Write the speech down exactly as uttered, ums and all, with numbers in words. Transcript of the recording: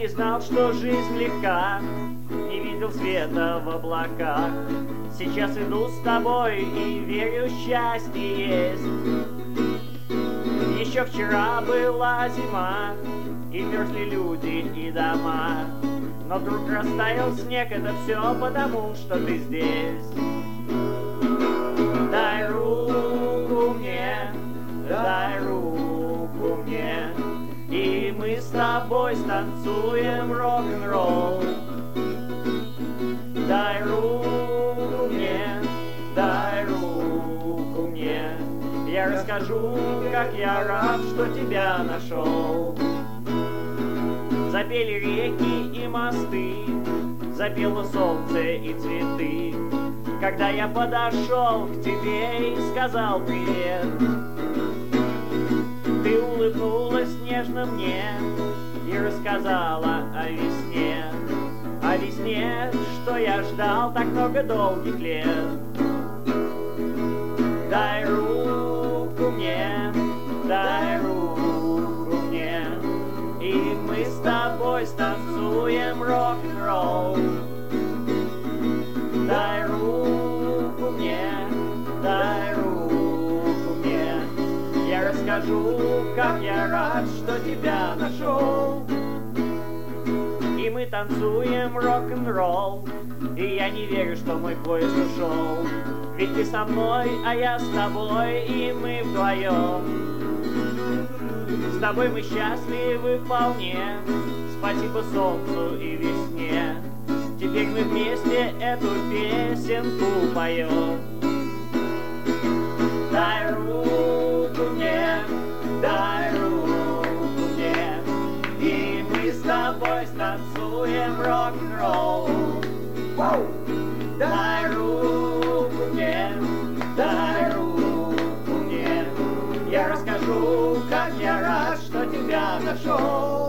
не знал, что жизнь легка, не видел света в облаках. Сейчас иду с тобой и верю, счастье есть. Еще вчера была зима, и мерзли люди и дома. Но вдруг растаял снег, это все потому, что ты здесь. Дай руку мне, дай руку мне, и мы с тобой станцуем рок-н-ролл. Дай руку мне, дай руку мне, я расскажу, как я рад, что тебя нашел. Запели реки и мосты, запело солнце и цветы. Когда я подошел к тебе и сказал привет, ты улыбнулась нежно мне и рассказала о весне. О весне, что я ждал так много долгих лет. Дай руку мне, дай руку мне, и мы с тобой станцуем рок-н-ролл. Дай руку мне, дай руку мне, я расскажу, как я рад, что тебя нашел. И мы танцуем рок-н-ролл, и я не верю, что мой поезд ушел. Ведь ты со мной, а я с тобой, и мы вдвоем. С тобой мы счастливы вполне, спасибо солнцу и весне. Теперь мы вместе эту песенку поем. Дай руку мне, дай руку мне, и мы с тобой станцуем рок-н-ролл. Дай руку мне, дай руку мне, я расскажу, как я рад, что тебя нашел.